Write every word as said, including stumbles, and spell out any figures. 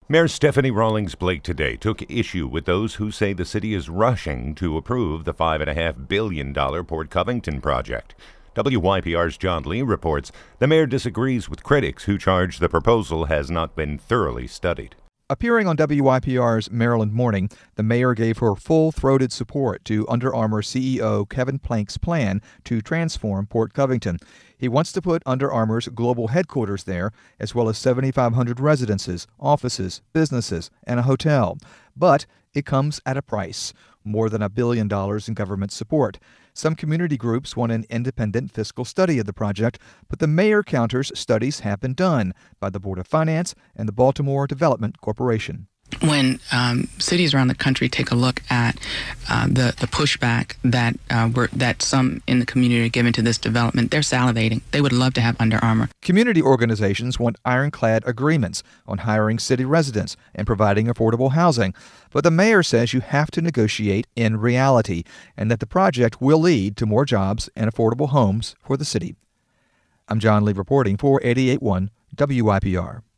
Mayor Stephanie Rawlings Blake today took issue with those who say the city is rushing to approve the five point five billion dollars Port Covington project. W Y P R's John Lee reports the mayor disagrees with critics who charge the proposal has not been thoroughly studied. Appearing on W Y P R's Maryland Morning, the mayor gave her full-throated support to Under Armour C E O Kevin Plank's plan to transform Port Covington. He wants to put Under Armour's global headquarters there, as well as seventy-five hundred residences, offices, businesses, and a hotel. But it comes at a price, more than a billion dollars in government support. Some community groups want an independent fiscal study of the project, but the mayor counters studies have been done by the Board of Finance and the Baltimore Development Corporation. When um, cities around the country take a look at uh, the the pushback that uh, were, that some in the community are giving to this development, they're salivating. They would love to have Under Armour. Community organizations want ironclad agreements on hiring city residents and providing affordable housing. But the mayor says you have to negotiate in reality and that the project will lead to more jobs and affordable homes for the city. I'm John Lee reporting for eighty-eight point one W Y P R.